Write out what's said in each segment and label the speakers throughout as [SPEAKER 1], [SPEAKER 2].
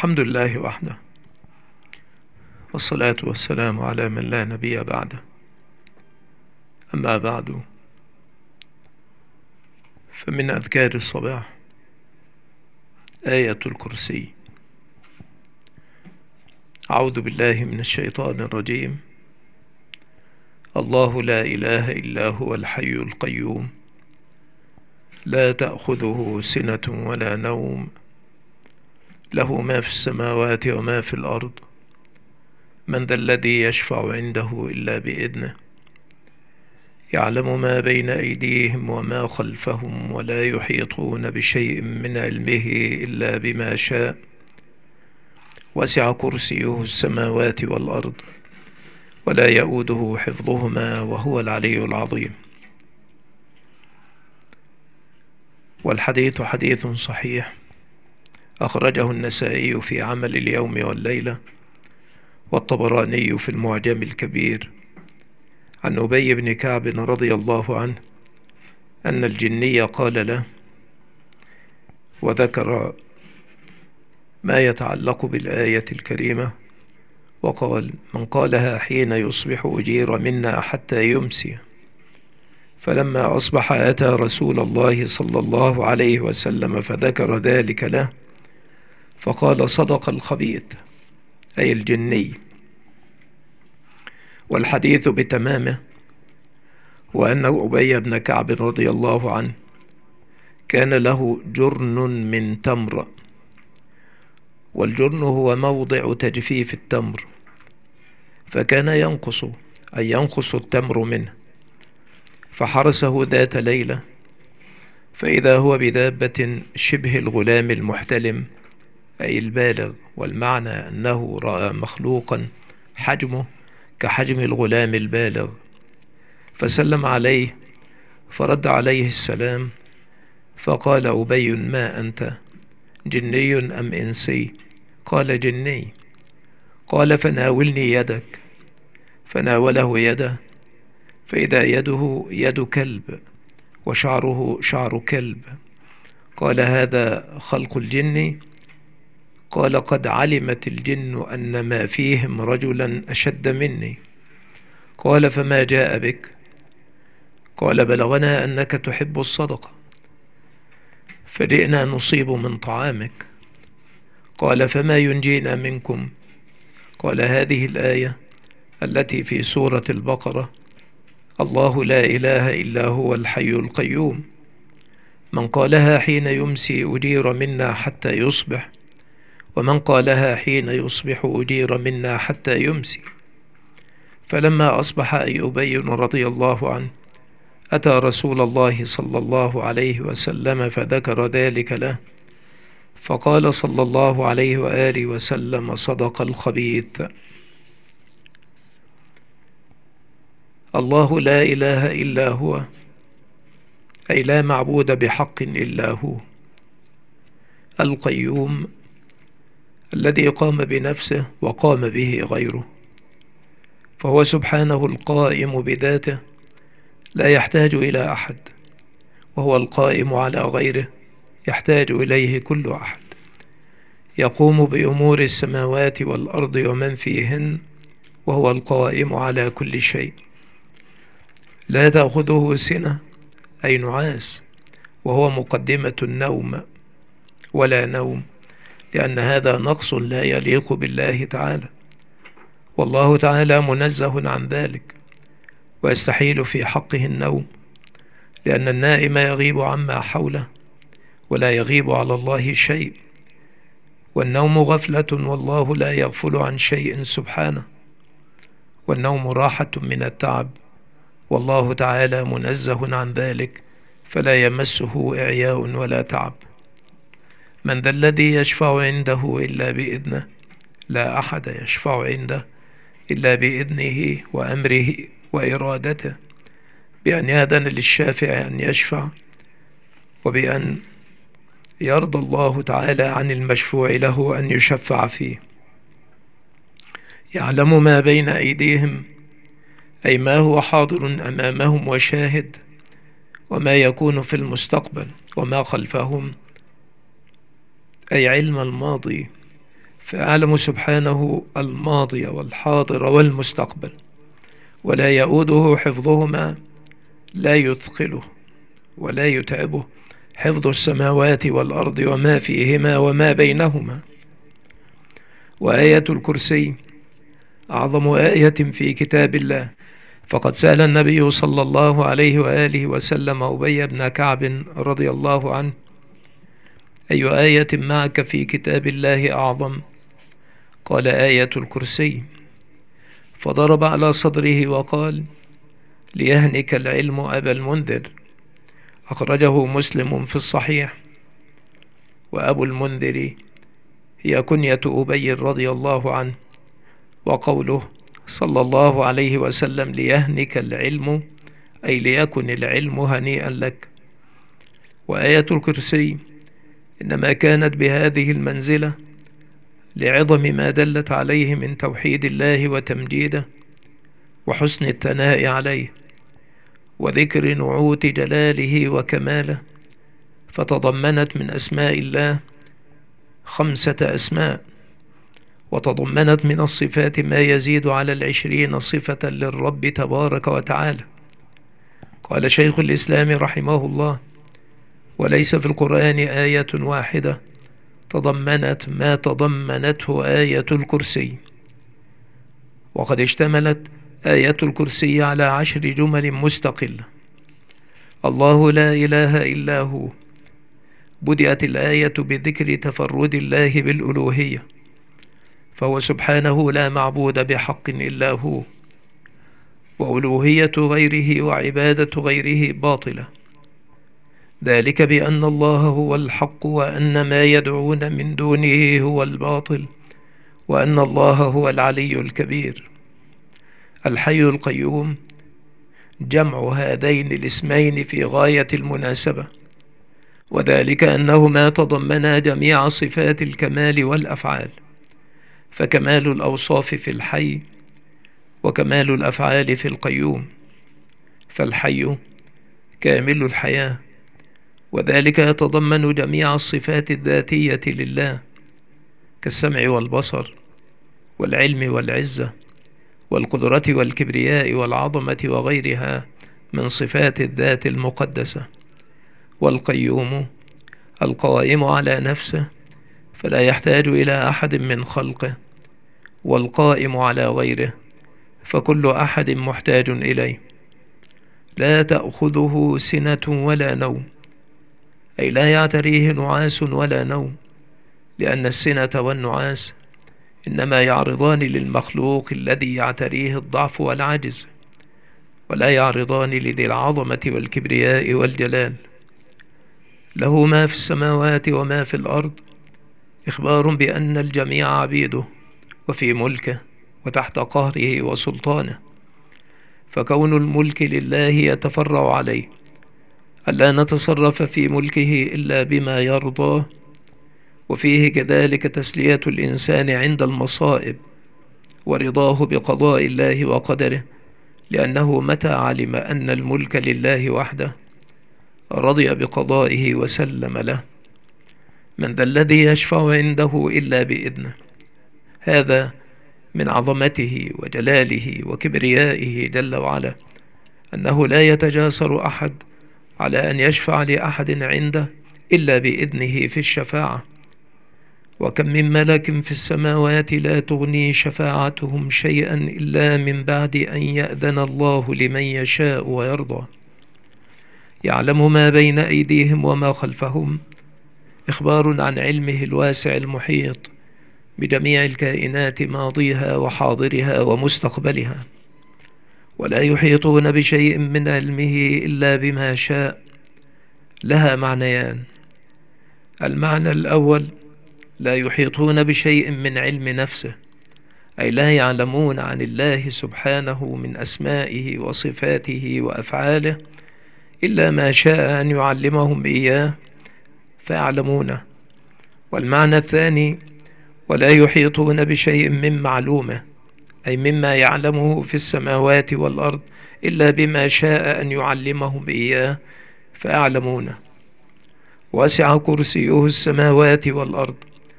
[SPEAKER 1] الحمد لله وحده، والصلاة والسلام على من لا نبي بعده. أما بعد، فمن أذكار الصباح آية الكرسي. أعوذ بالله من الشيطان الرجيم. الله لا إله إلا هو الحي القيوم، لا تأخذه سنة ولا نوم، له ما في السماوات وما في الأرض، من ذا الذي يشفع عنده إلا بإذنه، يعلم ما بين أيديهم وما خلفهم، ولا يحيطون بشيء من علمه إلا بما شاء، وسع كرسيه السماوات والأرض، ولا يؤوده حفظهما، وهو العلي العظيم. والحديث حديث صحيح أخرجه النسائي في عمل اليوم والليلة، والطبراني في المعجم الكبير، عن أبي بن كعب رضي الله عنه أن الجني قال له، وذكر ما يتعلق بالآية الكريمة، وقال: من قالها حين يصبح أجير منا حتى يمسي. فلما أصبح أتى رسول الله صلى الله عليه وسلم فذكر ذلك له، فقال: صدق الخبيث، أي الجني. والحديث بتمامه، وأن أبي بن كعب رضي الله عنه كان له جرن من تمر، والجرن هو موضع تجفيف التمر، فكان ينقص، أي ينقص التمر منه، فحرسه ذات ليلة، فإذا هو بدابة شبه الغلام المحتلم، أي البالغ، والمعنى أنه رأى مخلوقا حجمه كحجم الغلام البالغ، فسلم عليه، فرد عليه السلام، فقال أبي: ما أنت، جني أم إنسي؟ قال: جني. قال: فناولني يدك. فناوله يده، فإذا يده يد كلب، وشعره شعر كلب. قال: هذا خلق الجن؟ قال: قد علمت الجن أن ما فيهم رجلا أشد مني. قال: فما جاء بك؟ قال: بلغنا أنك تحب الصدقة، فجئنا نصيب من طعامك. قال: فما ينجينا منكم؟ قال: هذه الآية التي في سورة البقرة: الله لا إله إلا هو الحي القيوم، من قالها حين يمسي أجير منا حتى يصبح، ومن قالها حين يصبح أجير منا حتى يمسي. فلما أصبح أبي رضي الله عنه أتى رسول الله صلى الله عليه وسلم فذكر ذلك له، فقال صلى الله عليه وآله وسلم: صدق الخبيث. الله لا إله إلا هو، أي لا معبود بحق إلا هو، القيوم، الذي قام بنفسه وقام به غيره، فهو سبحانه القائم بذاته، لا يحتاج إلى أحد، وهو القائم على غيره، يحتاج إليه كل أحد، يقوم بأمور السماوات والأرض ومن فيهن، وهو القائم على كل شيء. لا تأخذه سنة، أي نعاس، وهو مقدمة النوم، ولا نوم، لأن هذا نقص لا يليق بالله تعالى، والله تعالى منزه عن ذلك، ويستحيل في حقه النوم، لأن النائم يغيب عما حوله، ولا يغيب على الله شيء، والنوم غفلة، والله لا يغفل عن شيء سبحانه، والنوم راحة من التعب، والله تعالى منزه عن ذلك، فلا يمسه إعياء ولا تعب. من ذا الذي يشفع عنده إلا بإذنه؟ لا أحد يشفع عنده إلا بإذنه وأمره وإرادته، بأن يأذن للشافع أن يشفع، وبأن يرضى الله تعالى عن المشفوع له أن يشفع فيه. يعلم ما بين أيديهم، أي ما هو حاضر أمامهم وشاهد، وما يكون في المستقبل، وما خلفهم، أي علم الماضي، فيعلم سبحانه الماضي والحاضر والمستقبل، ولا يؤوده حفظهما، لا يثقله ولا يتعبه حفظ السماوات والأرض وما فيهما وما بينهما. وآية الكرسي أعظم آية في كتاب الله، فقد سأل النبي صلى الله عليه وآله وسلم أبي بن كعب رضي الله عنه: أي آية معك في كتاب الله أعظم؟ قال: آية الكرسي. فضرب على صدره وقال: ليهنك العلم أبا المنذر. أخرجه مسلم في الصحيح. وأبو المنذر هي كنية أبي رضي الله عنه. وقوله صلى الله عليه وسلم ليهنك العلم، أي ليكن العلم هنيئا لك. وآية الكرسي إنما كانت بهذه المنزلة لعظم ما دلت عليه من توحيد الله وتمجيده وحسن الثناء عليه وذكر نعوت جلاله وكماله، فتضمنت من أسماء الله 5 أسماء، وتضمنت من الصفات ما يزيد على 20 صفة للرب تبارك وتعالى. قال شيخ الإسلام رحمه الله: وليس في القرآن آية واحدة تضمنت ما تضمنته آية الكرسي. وقد اشتملت آية الكرسي على 10 جمل مستقلة: الله لا إله إلا هو. بدأت الآية بذكر تفرد الله بالألوهية، فهو سبحانه لا معبود بحق إلا هو، وألوهية غيره وعبادة غيره باطلة، ذلك بأن الله هو الحق وأن ما يدعون من دونه هو الباطل، وأن الله هو العلي الكبير. الحي القيوم جمع هذين الاسمين في غاية المناسبة، وذلك أنهما تضمنا جميع صفات الكمال والأفعال، فكمال الأوصاف في الحي وكمال الأفعال في القيوم. فالحي كامل الحياة، وذلك يتضمن جميع الصفات الذاتية لله كالسمع والبصر والعلم والعزة والقدرة والكبرياء والعظمة وغيرها من صفات الذات المقدسة. والقيوم القائم على نفسه فلا يحتاج إلى أحد من خلقه، والقائم على غيره فكل أحد محتاج إليه. لا تأخذه سنة ولا نوم، أي لا يعتريه نعاس ولا نوم، لأن السنة والنعاس إنما يعرضان للمخلوق الذي يعتريه الضعف والعجز، ولا يعرضان لذي العظمة والكبرياء والجلال. له ما في السماوات وما في الأرض، إخبار بأن الجميع عبيده وفي ملكه وتحت قهره وسلطانه، فكون الملك لله يتفرع عليه ألا نتصرف في ملكه إلا بما يرضاه. وفيه كذلك تسلية الإنسان عند المصائب ورضاه بقضاء الله وقدره، لأنه متى علم أن الملك لله وحده رضي بقضائه وسلم له. من ذا الذي يشفع عنده إلا بإذنه؟ هذا من عظمته وجلاله وكبريائه جل وعلا، أنه لا يتجاسر أحد على أن يشفع لأحد عنده إلا بإذنه في الشفاعة. وكم من ملك في السماوات لا تغني شفاعتهم شيئا إلا من بعد أن يأذن الله لمن يشاء ويرضى. يعلم ما بين أيديهم وما خلفهم، إخبار عن علمه الواسع المحيط بجميع الكائنات ماضيها وحاضرها ومستقبلها. ولا يحيطون بشيء من علمه إلا بما شاء. لها معنيان: المعنى الأول لا يحيطون بشيء من علم نفسه، أي لا يعلمون عن الله سبحانه من أسمائه وصفاته وأفعاله إلا ما شاء أن يعلمهم إياه فيعلمونه. والمعنى الثاني ولا يحيطون بشيء من معلومه، أي مما يعلمه في السماوات والأرض إلا بما شاء أن يعلمهم إياه فيعلمونه. وسع كرسيه السماوات والأرض،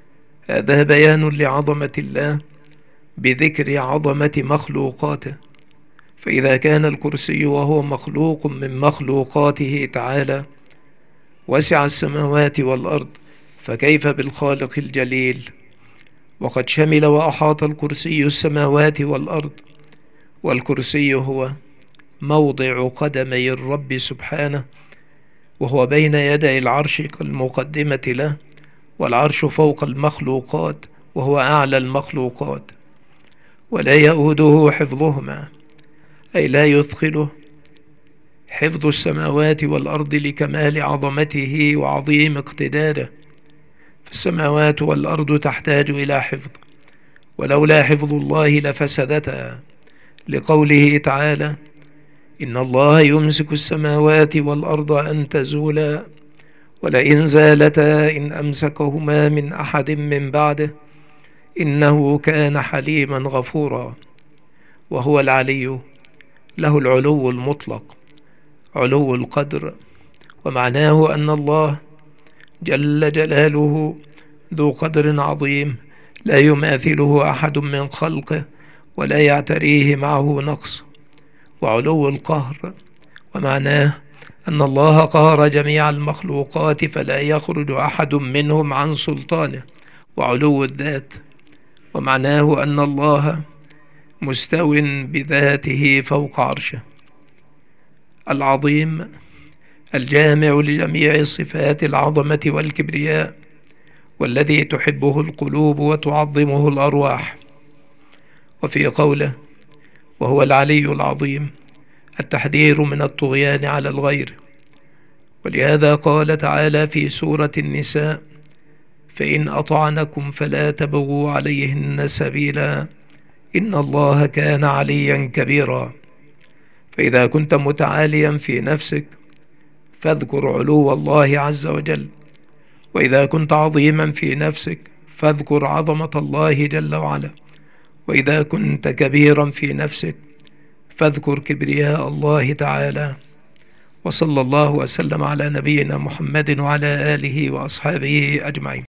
[SPEAKER 1] هذا بيان لعظمة الله بذكر عظمة مخلوقاته. فإذا كان الكرسي وهو مخلوق من مخلوقاته تعالى وسع السماوات والأرض، فكيف بالخالق الجليل؟ وقد شمل وأحاط الكرسي السماوات والأرض، والكرسي هو موضع قدمي الرب سبحانه، وهو بين يدي العرش كالمقدمة له، والعرش فوق المخلوقات وهو أعلى المخلوقات، ولا يؤوده حفظهما، أي لا يثقله حفظ السماوات والأرض لكمال عظمته وعظيم اقتداره. فالسماوات والأرض تحتاج إلى حفظ، ولولا حفظ الله لفسدتا، لقوله تعالى: إن الله يمسك السماوات والأرض أن تزولا ولئن زالتا إن أمسكهما من أحد من بعده إنه كان حليما غفورا. وهو العلي، له العلو المطلق، علو القدر، ومعناه أن الله جل جلاله ذو قدر عظيم لا يماثله أحد من خلقه ولا يعتريه معه نقص. وعلو القهر، ومعناه أن الله قهر جميع المخلوقات فلا يخرج أحد منهم عن سلطانه. وعلو الذات، ومعناه أن الله مستو بذاته فوق عرشه. العظيم الجامع لجميع صفات العظمة والكبرياء، والذي تحبه القلوب وتعظمه الأرواح. وفي قوله: وهو العلي العظيم، التحذير من الطغيان على الغير. ولهذا قال تعالى في سورة النساء: فإن أطعنكم فلا تبغوا عليهن سبيلا إن الله كان عليا كبيرا. فإذا كنت متعاليا في نفسك فاذكر علو الله عز وجل، وإذا كنت عظيما في نفسك فاذكر عظمة الله جل وعلا، وإذا كنت كبيرا في نفسك فاذكر كبرياء الله تعالى. وصلى الله وسلم على نبينا محمد وعلى آله وأصحابه أجمعين.